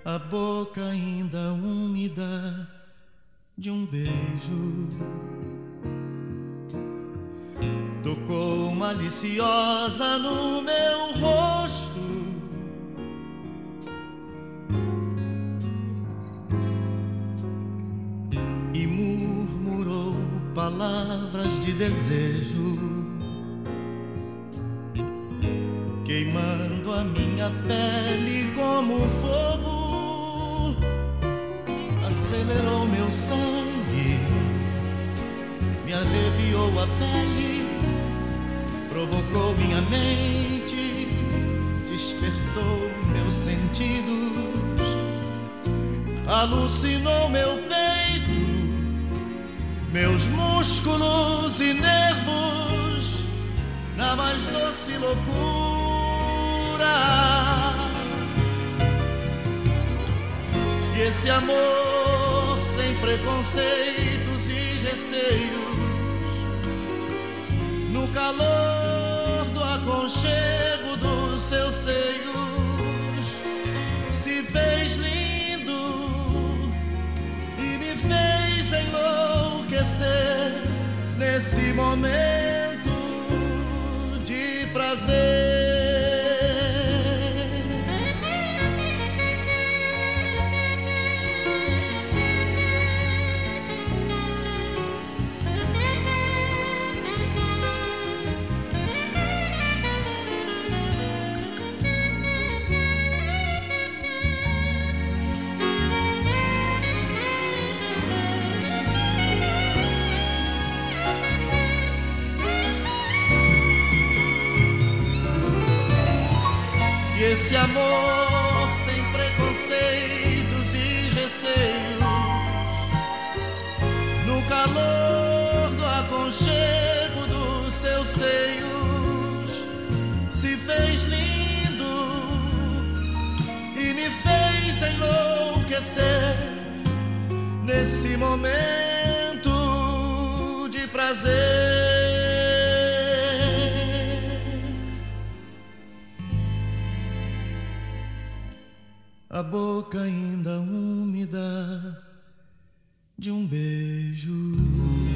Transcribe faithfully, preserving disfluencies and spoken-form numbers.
a boca ainda úmida de um beijo. Tocou maliciosa no meu rosto e murmurou palavras de desejo, queimando a minha pele como fogo. Acelerou meu sangue, me arrepiou a pele, provocou minha mente, despertou meus sentidos, alucinou meu peito, meus músculos e nervos, na mais doce loucura. E esse amor sem preconceitos e receios, no calor do aconchego dos seus seios, se fez lindo e me fez enlouquecer nesse momento de prazer. Esse amor sem preconceitos e receios, no calor do aconchego dos seus seios, se fez lindo e me fez enlouquecer nesse momento de prazer. A boca ainda úmida de um beijo.